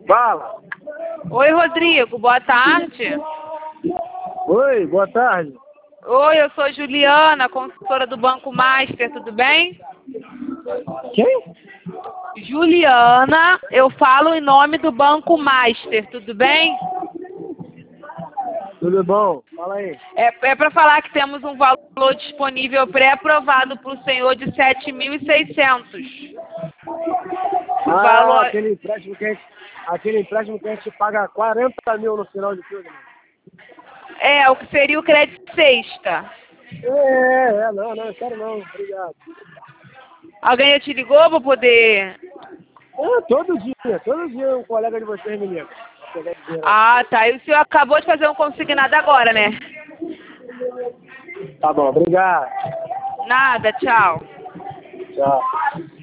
Fala. Oi, Rodrigo, boa tarde. Oi, boa tarde. Oi, eu sou Juliana, consultora do Banco Master, tudo bem? Quem? Juliana, eu falo em nome do Banco Master, tudo bem? Tudo bom? Fala aí. É para falar que temos um valor disponível pré-aprovado para o senhor de 7.600. O valor Aquele empréstimo que a gente paga 40 mil no final de tudo, né? é o que seria o crédito sexta. Não, quero não, obrigado. Alguém já te ligou para poder... Todo dia um colega de vocês me liga. Ah, tá. E o senhor acabou de fazer um consignado agora, né? Tá bom, obrigado. Nada, tchau. Tchau.